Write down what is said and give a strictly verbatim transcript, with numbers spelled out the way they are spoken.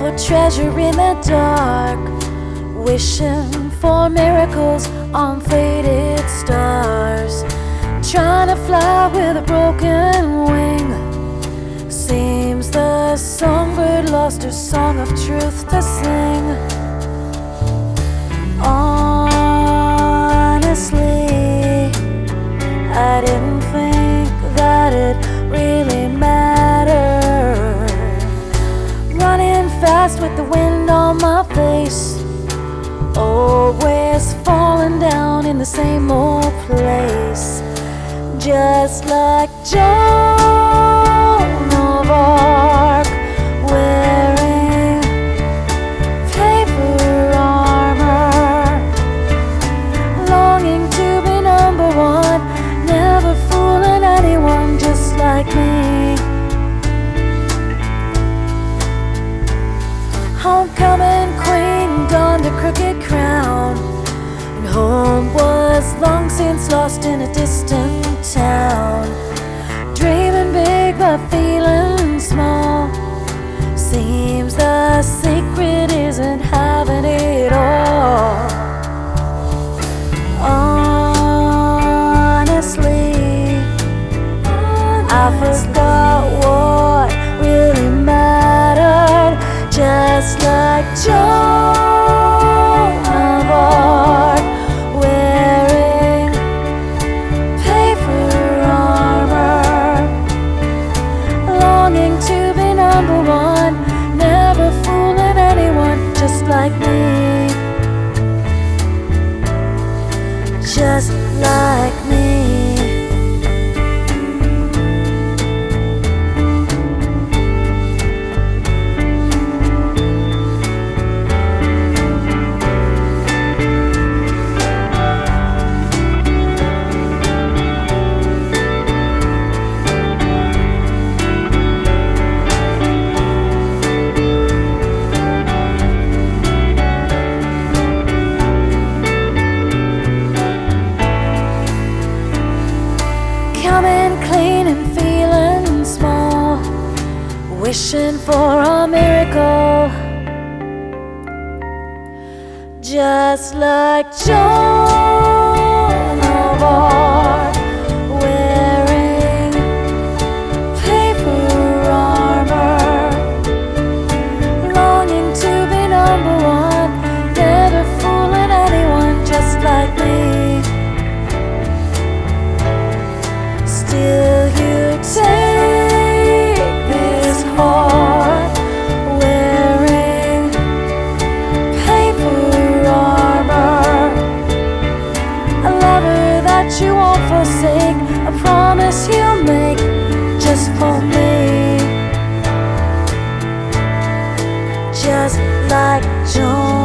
for treasure in the dark, wishing for miracles on faded stars, trying to fly with a broken wing. Seems the songbird lost her song of truth to sing. Honestly, I didn't think that it really mattered. Running fast with the wind on my face, always falling down in the same old place. Just like Joan of Arc, wearing paper armor, longing to be number one, never fooling anyone, just like me. Homecoming queen donned a crooked crown, and home was long since lost in a distant town. Dreaming big but feeling small, seems the secret isn't having it all. Honestly, I forgot what really mattered. Just like Joan of Arc, wearing paper armor, longing to be number one, never fooling anyone, just like me, just like me. Coming clean and feeling small, wishing for a miracle, just like Joan of Arc, wearing paper armor, longing to be number one, never fooling anyone, just like me. Still you take this heart, wearing paper armor, a lover that you won't forsake, a promise you'll make just for me, just like Joan.